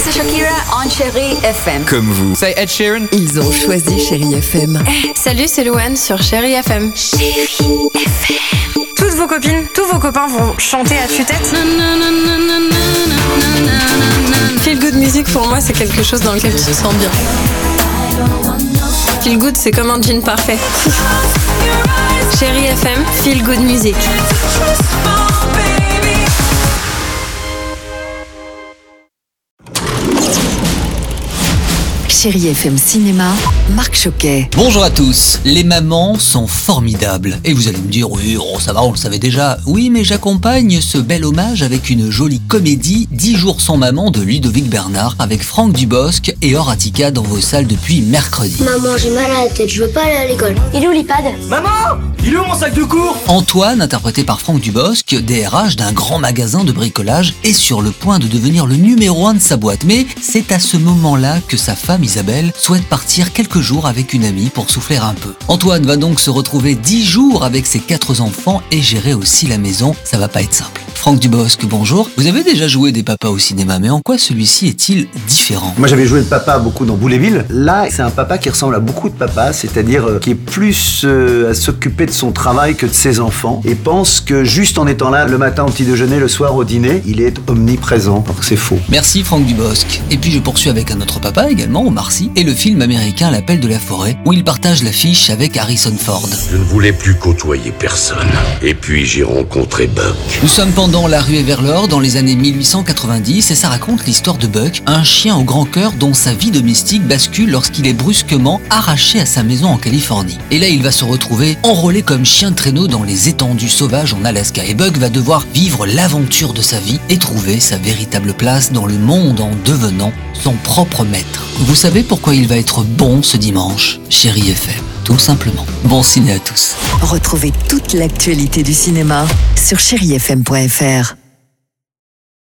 c'est Shakira on Chérie FM. Comme vous. C'est Ed Sheeran. Ils ont choisi Chérie FM. Salut, c'est Louane sur Chérie FM. Chérie FM. Toutes vos copines, tous vos copains vont chanter à tue-tête. Feel good music pour moi, c'est quelque chose dans lequel tu te sens bien. Feel good, c'est comme un jean parfait. Chérie FM, feel good music. Chérie FM Cinéma, Marc Choquet. Bonjour à tous, les mamans sont formidables. Et vous allez me dire, oui, ça va, on le savait déjà. Oui, mais j'accompagne ce bel hommage avec une jolie comédie, 10 jours sans maman de Ludovic Bernard, avec Franck Dubosc et Horatica dans vos salles depuis mercredi. Maman, j'ai mal à la tête, je veux pas aller à l'école. Il est où l'iPad? Maman, il est où mon sac de cours? Antoine, interprété par Franck Dubosc, DRH d'un grand magasin de bricolage, est sur le point de devenir le numéro 1 de sa boîte. Mais c'est à ce moment-là que sa femme Isabelle souhaite partir quelques jours avec une amie pour souffler un peu. Antoine va donc se retrouver 10 jours avec ses 4 enfants et gérer aussi la maison. Ça va pas être simple. Franck Dubosc, bonjour. Vous avez déjà joué des papas au cinéma, mais en quoi celui-ci est-il différent? Moi j'avais joué le papa beaucoup dans Boule-et-Ville. Là, c'est un papa qui ressemble à beaucoup de papas, c'est-à-dire qui est plus à s'occuper de son travail que de ses enfants et pense que juste en étant là le matin au petit déjeuner, le soir au dîner, il est omniprésent. Alors que c'est faux. Merci Franck Dubosc. Et puis je poursuis avec un autre papa également, Omar Sy, et le film américain L'Appel de la forêt, où il partage l'affiche avec Harrison Ford. Je ne voulais plus côtoyer personne. Et puis j'ai rencontré Buck. Nous sommes pendant la ruée vers l'or dans les années 1890 et ça raconte l'histoire de Buck, un chien au grand cœur dont sa vie domestique bascule lorsqu'il est brusquement arraché à sa maison en Californie. Et là, il va se retrouver enrôlé comme chien de traîneau dans les étendues sauvages en Alaska. Et Buck va devoir vivre l'aventure de sa vie et trouver sa véritable place dans le monde en devenant son propre maître. Vous savez pourquoi il va être bon ce dimanche? Chérie FM, tout simplement. Bon ciné à tous. Retrouvez toute l'actualité du cinéma sur chérifm.fr.